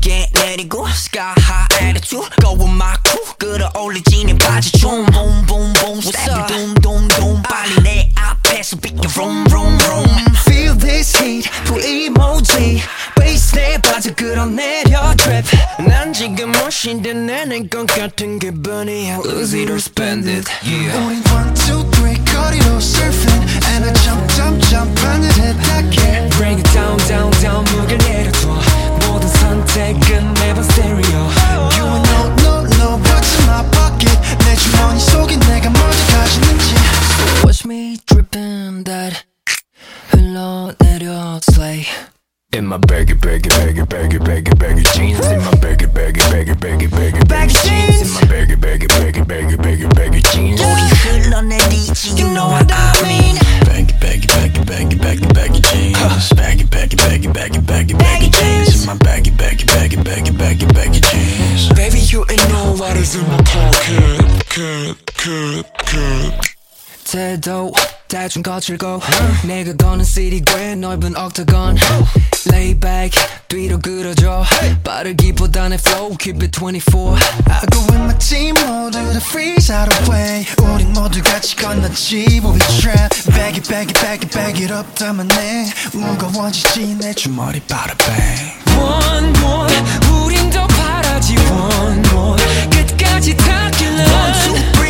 무게 내리고 Sky high attitude Go with my crew 끌어올리지는 바지 좀 Boom boom boom Step it doom doom doom 빨리 내 앞에서 비켜 vroom vroom vroom Feel this heat full emoji Bass 내 바지 끌어내려 drip 난 지금 멋인데 내는 것 같은 기분이 How easy to spend it yeah. 우린 1, 2, 3 거리로 surfing And I jump jump jump 하늘에 닿게 Bring it down down down 무게 내려둬 모든 선택은 매번 stereo You know no no what's in my pocket 내 주머니 속에 내가 먼저 가지는지 So watch me dripping that 흘러내려 slay In my baggy baggy baggy baggy baggy baggy jeans In my baggy baggy baggy baggy baggy baggy jeans In my baggy baggy baggy baggy baggy baggy jeans 우리 흘러내리지 You know what I mean Baggy baggy baggy baggy baggy baggy jeans Baggy baggy baggy baggy baggy baggy jeans In my baggy baggy baggy baggy baggy baggy jeans Baby you ain't know what is in my pocket 태도 대충 거칠고 내가 거는 시리괴 넓은 octagon Lay back 뒤로 끌어줘 빠르기보다는 flow keep it 24 I go with my team 모두를 freeze out of way 우린 모두 같이 건너지 but we trap Bag it bag it bag it bag it up 담아내 무거워지지 내 주머니 bada bang One more 우린 더 바라지 one more 끝까지 닿길래 1, 2, 3